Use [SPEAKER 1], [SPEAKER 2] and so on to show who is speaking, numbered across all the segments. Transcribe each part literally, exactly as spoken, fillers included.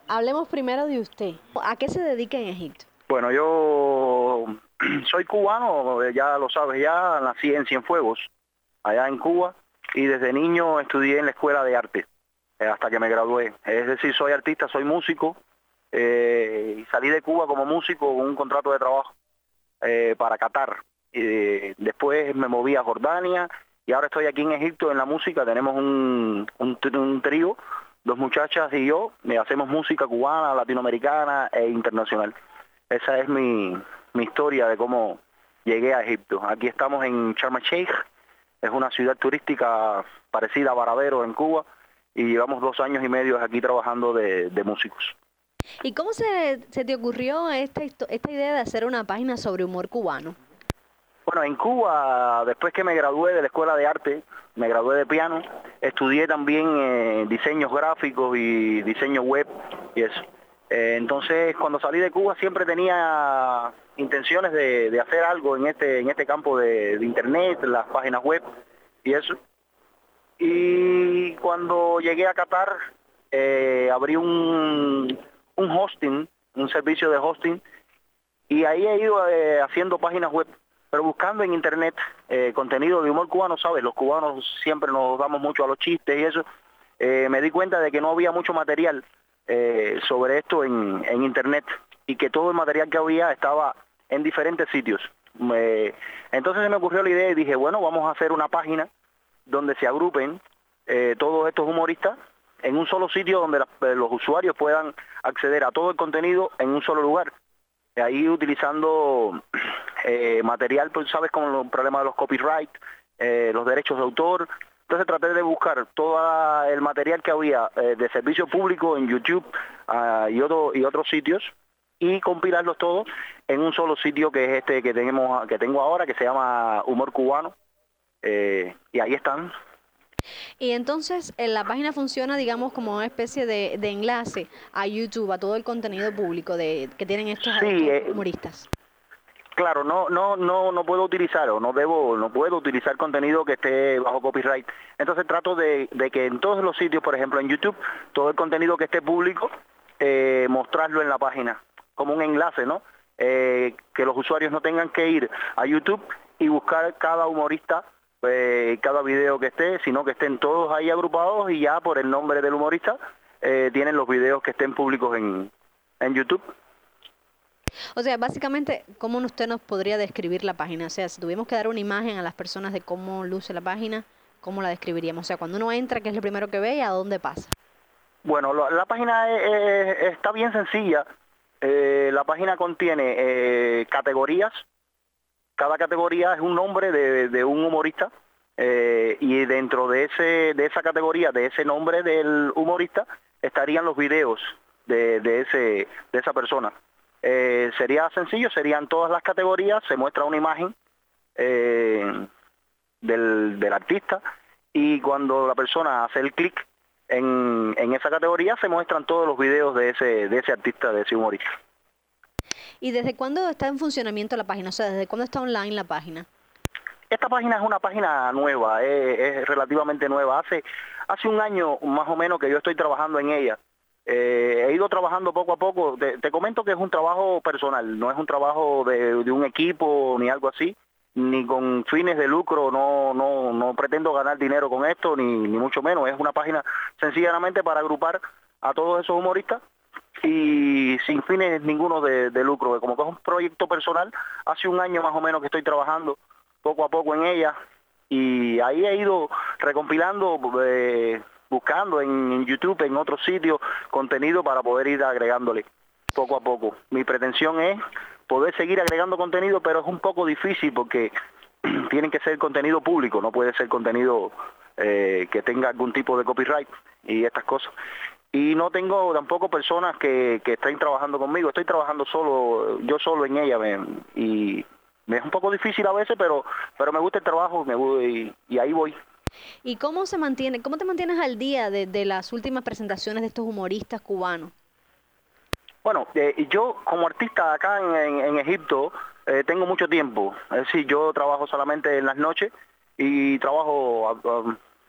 [SPEAKER 1] Hablemos primero de usted. ¿A qué se dedica en Egipto?
[SPEAKER 2] Bueno, yo soy cubano, ya lo sabes, ya nací en Cienfuegos, allá en Cuba, y desde niño estudié en la escuela de arte, eh, hasta que me gradué. Es decir, soy artista, soy músico, eh, y salí de Cuba como músico con un contrato de trabajo eh, para Qatar. Y después me moví a Jordania, y ahora estoy aquí en Egipto en la música. Tenemos un, un, un trío, dos muchachas y yo, y hacemos música cubana, latinoamericana e internacional. Esa es mi, mi historia de cómo llegué a Egipto. Aquí estamos en Sharm el Sheikh, es una ciudad turística parecida a Varadero en Cuba, y llevamos dos años y medio aquí trabajando de, de músicos.
[SPEAKER 1] ¿Y cómo se, se te ocurrió esta, esta idea de hacer una página sobre humor cubano?
[SPEAKER 2] Bueno, en Cuba, después que me gradué de la escuela de arte, me gradué de piano, estudié también eh, diseños gráficos y diseño web y eso. Eh, entonces, cuando salí de Cuba siempre tenía intenciones de, de hacer algo en este en este campo de, de internet, las páginas web y eso. Y cuando llegué a Qatar, eh, abrí un, un hosting, un servicio de hosting, y ahí he ido eh, haciendo páginas web, pero buscando en internet eh, contenido de humor cubano, ¿sabes? Los cubanos siempre nos damos mucho a los chistes y eso. Eh, me di cuenta de que no había mucho material Eh, sobre esto en, en internet, y que todo el material que había estaba en diferentes sitios. Me, entonces se me ocurrió la idea y dije, bueno, vamos a hacer una página donde se agrupen eh, todos estos humoristas en un solo sitio, donde la, los usuarios puedan acceder a todo el contenido en un solo lugar. Ahí utilizando eh, material, pues sabes, con los problemas de los copyright, eh, los derechos de autor. Entonces traté de buscar todo el material que había eh, de servicio público en YouTube uh, y, otro, y otros sitios, y compilarlos todos en un solo sitio, que es este que tenemos que tengo ahora, que se llama Humor Cubano, eh, y ahí están.
[SPEAKER 1] Y entonces eh, la página funciona, digamos, como una especie de, de enlace a YouTube, a todo el contenido público de que tienen estos,
[SPEAKER 2] sí,
[SPEAKER 1] estos
[SPEAKER 2] eh,
[SPEAKER 1] humoristas.
[SPEAKER 2] Claro, no, no, no, no puedo utilizar o no debo, no puedo utilizar contenido que esté bajo copyright. Entonces trato de, de que en todos los sitios, por ejemplo en YouTube, todo el contenido que esté público, eh, mostrarlo en la página, como un enlace, ¿no? Eh, que los usuarios no tengan que ir a YouTube y buscar cada humorista, eh, cada video que esté, sino que estén todos ahí agrupados, y ya por el nombre del humorista eh, tienen los videos que estén públicos en, en YouTube.
[SPEAKER 1] O sea, básicamente, ¿cómo usted nos podría describir la página? O sea, si tuviéramos que dar una imagen a las personas de cómo luce la página, ¿cómo la describiríamos? O sea, cuando uno entra, ¿qué es lo primero que ve y a dónde pasa?
[SPEAKER 2] Bueno, la, la página es, es, está bien sencilla. Eh, la página contiene eh, categorías. Cada categoría es un nombre de, de un humorista, eh, y dentro de ese de esa categoría, de ese nombre del humorista, estarían los videos de, de, ese, de esa persona. Eh, sería sencillo, serían todas las categorías, se muestra una imagen eh, del, del artista, y cuando la persona hace el clic en, en esa categoría, se muestran todos los videos de ese, de ese artista, de ese humorista.
[SPEAKER 1] ¿Y desde cuándo está en funcionamiento la página? O sea, ¿desde cuándo está online la página?
[SPEAKER 2] Esta página es una página nueva, es, es relativamente nueva. Hace, hace un año más o menos que yo estoy trabajando en ella. Eh, he ido trabajando poco a poco. Te, te comento que es un trabajo personal, no es un trabajo de, de un equipo ni algo así, ni con fines de lucro. No no no pretendo ganar dinero con esto, ni, ni mucho menos. Es una página sencillamente para agrupar a todos esos humoristas, y sin fines ninguno de, de lucro. Como que es un proyecto personal, hace un año más o menos que estoy trabajando poco a poco en ella, y ahí he ido recompilando, eh, buscando en YouTube, en otros sitios, contenido para poder ir agregándole poco a poco. Mi pretensión es poder seguir agregando contenido, pero es un poco difícil porque tienen que ser contenido público, no puede ser contenido eh, que tenga algún tipo de copyright y estas cosas. Y no tengo tampoco personas que, que estén trabajando conmigo, estoy trabajando solo, yo solo en ella, me, y me es un poco difícil a veces, pero pero me gusta el trabajo, me y, y ahí voy.
[SPEAKER 1] ¿Y cómo se mantiene, cómo te mantienes al día de, de las últimas presentaciones de estos humoristas cubanos?
[SPEAKER 2] Bueno, eh, yo como artista acá en, en, en Egipto eh, tengo mucho tiempo. Es decir, yo trabajo solamente en las noches y trabajo uh,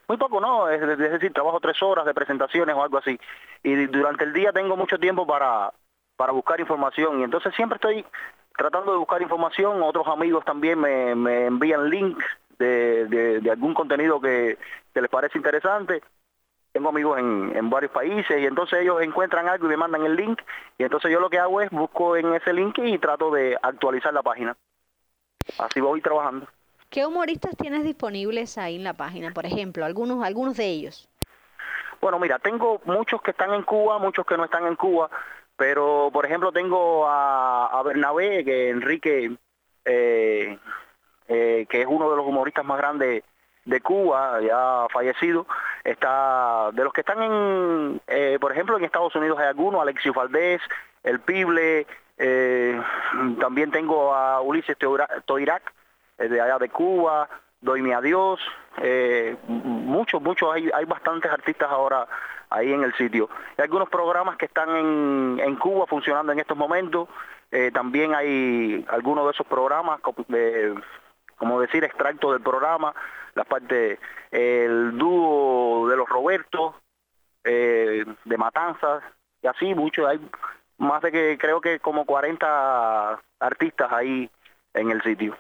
[SPEAKER 2] muy poco, ¿no? Es, es decir, trabajo tres horas de presentaciones o algo así. Y durante el día tengo mucho tiempo para, para buscar información. Y entonces siempre estoy tratando de buscar información. Otros amigos también me, me envían links de, de, de algún contenido que, que les parece interesante. Tengo amigos en, en varios países y entonces ellos encuentran algo y me mandan el link. Y entonces yo lo que hago es busco en ese link y trato de actualizar la página. Así voy trabajando.
[SPEAKER 1] ¿Qué humoristas tienes disponibles ahí en la página? Por ejemplo, algunos, algunos de ellos.
[SPEAKER 2] Bueno, mira, tengo muchos que están en Cuba, muchos que no están en Cuba, pero por ejemplo tengo a, a Bernabé, que Enrique, eh, eh, que es uno de los humoristas más grandes de Cuba, ya fallecido. Está de los que están en, eh, por ejemplo, en Estados Unidos hay algunos, Alexis Valdés, El Pible, eh, también tengo a Ulises Toirac, de allá de Cuba, Doy Adiós, eh, muchos, muchos, hay, hay bastantes artistas ahora ahí en el sitio. Hay algunos programas que están en, en Cuba funcionando en estos momentos, eh, también hay algunos de esos programas, eh, como decir, extractos del programa, la parte, el dúo de los Robertos, eh, de Matanzas, y así muchos, hay más de que creo que como cuarenta artistas ahí en el sitio.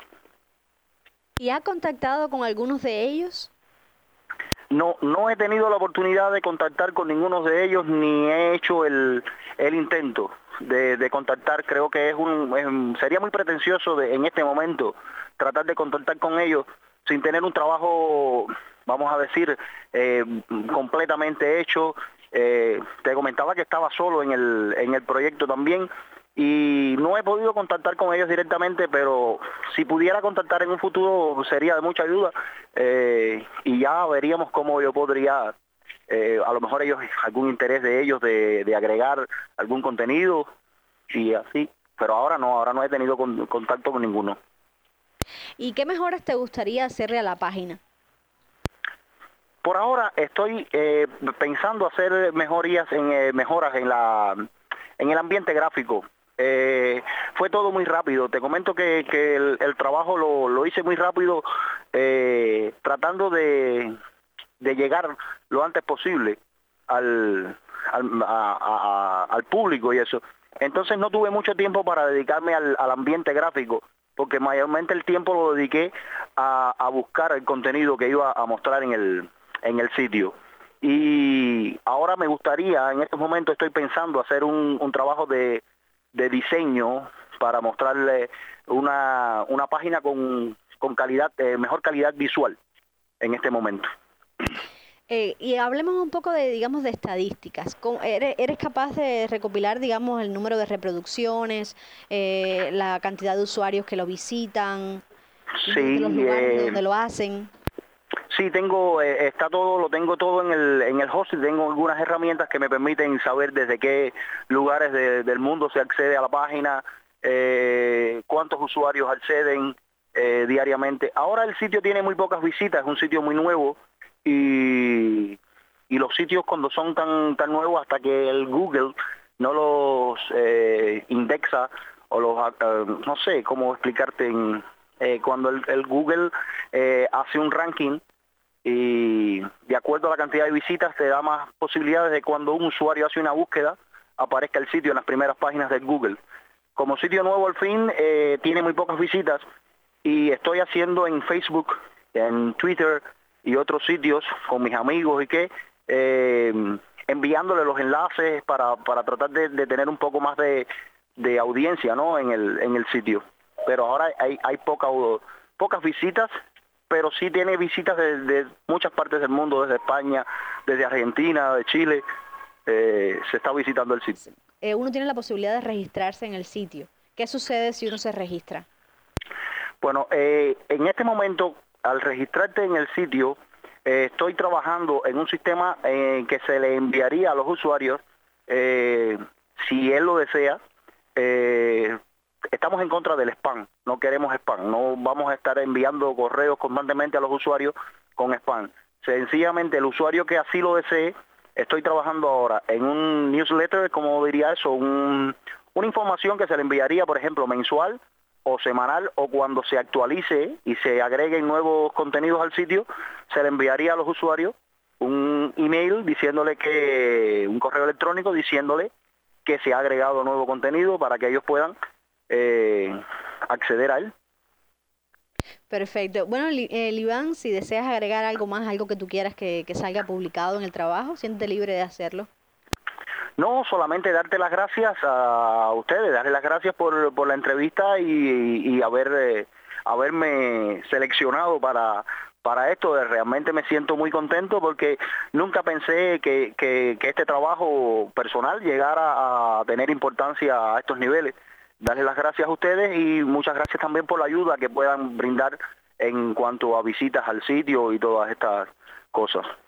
[SPEAKER 1] ¿Y ha contactado con algunos de ellos?
[SPEAKER 2] No, no he tenido la oportunidad de contactar con ninguno de ellos, ni he hecho el, el intento de, de contactar. Creo que es un, es, sería muy pretencioso de, en este momento tratar de contactar con ellos sin tener un trabajo, vamos a decir, eh, completamente hecho. Eh, te comentaba que estaba solo en el, en el proyecto también, y no he podido contactar con ellos directamente, pero si pudiera contactar en un futuro sería de mucha ayuda, eh, y ya veríamos cómo yo podría, eh, a lo mejor ellos, algún interés de ellos de, de agregar algún contenido y así, pero ahora no, ahora no he tenido con, contacto con ninguno.
[SPEAKER 1] ¿Y qué mejoras te gustaría hacerle a la página?
[SPEAKER 2] Por ahora estoy eh, pensando hacer mejorías en eh, mejoras en la en el ambiente gráfico. Eh, fue todo muy rápido. Te comento que, que el, el trabajo lo, lo hice muy rápido, eh, tratando de, de llegar lo antes posible al, al, a, a, al público y eso. Entonces no tuve mucho tiempo para dedicarme al, al ambiente gráfico, porque mayormente el tiempo lo dediqué a, a buscar el contenido que iba a mostrar en el, en el sitio. Y ahora me gustaría, en estos momentos estoy pensando hacer un, un trabajo de de diseño para mostrarle una, una página con, con calidad, eh, mejor calidad visual en este momento.
[SPEAKER 1] Eh, y hablemos un poco de, digamos, de estadísticas. ¿Cómo, eres, ¿Eres capaz de recopilar, digamos, el número de reproducciones, eh, la cantidad de usuarios que lo visitan,
[SPEAKER 2] sí,
[SPEAKER 1] los lugares
[SPEAKER 2] eh,
[SPEAKER 1] donde lo hacen?
[SPEAKER 2] Sí, tengo, eh, está todo, lo tengo todo en el, en el host. Tengo algunas herramientas que me permiten saber desde qué lugares de, del mundo se accede a la página, eh, cuántos usuarios acceden eh, diariamente. Ahora el sitio tiene muy pocas visitas, es un sitio muy nuevo, y, y los sitios cuando son tan, tan nuevos, hasta que el Google no los eh, indexa o los, uh, no sé cómo explicarte, en, eh, cuando el, el Google eh, hace un ranking, y de acuerdo a la cantidad de visitas te da más posibilidades de cuando un usuario hace una búsqueda aparezca el sitio en las primeras páginas de Google. Como sitio nuevo al fin, eh, tiene muy pocas visitas, y estoy haciendo en Facebook, en Twitter y otros sitios con mis amigos y que eh, enviándole los enlaces para, para tratar de, de tener un poco más de, de audiencia, ¿no?, en el, en el sitio. Pero ahora hay, hay poca, pocas visitas, pero sí tiene visitas de, de muchas partes del mundo, desde España, desde Argentina, de Chile, eh, se está visitando el sitio.
[SPEAKER 1] Eh, uno tiene la posibilidad de registrarse en el sitio. ¿Qué sucede si uno se registra?
[SPEAKER 2] Bueno, eh, en este momento, al registrarte en el sitio, eh, estoy trabajando en un sistema eh, que se le enviaría a los usuarios, eh, si él lo desea. eh, Estamos en contra del spam, no queremos spam, no vamos a estar enviando correos constantemente a los usuarios con spam. Sencillamente el usuario que así lo desee, estoy trabajando ahora en un newsletter, como diría eso, un, una información que se le enviaría, por ejemplo, mensual o semanal, o cuando se actualice y se agreguen nuevos contenidos al sitio, se le enviaría a los usuarios un email diciéndole que, un correo electrónico diciéndole que se ha agregado nuevo contenido para que ellos puedan eh, acceder a él.
[SPEAKER 1] Perfecto. Bueno, Li- eh, Liván, si deseas agregar algo más, algo que tú quieras que, que salga publicado en el trabajo, siéntete libre de hacerlo.
[SPEAKER 2] No, solamente darte las gracias a ustedes, darles las gracias por, por la entrevista y, y haber eh, haberme seleccionado para, para esto. Realmente me siento muy contento porque nunca pensé que, que, que este trabajo personal llegara a tener importancia a estos niveles. Darles las gracias a ustedes y muchas gracias también por la ayuda que puedan brindar en cuanto a visitas al sitio y todas estas cosas.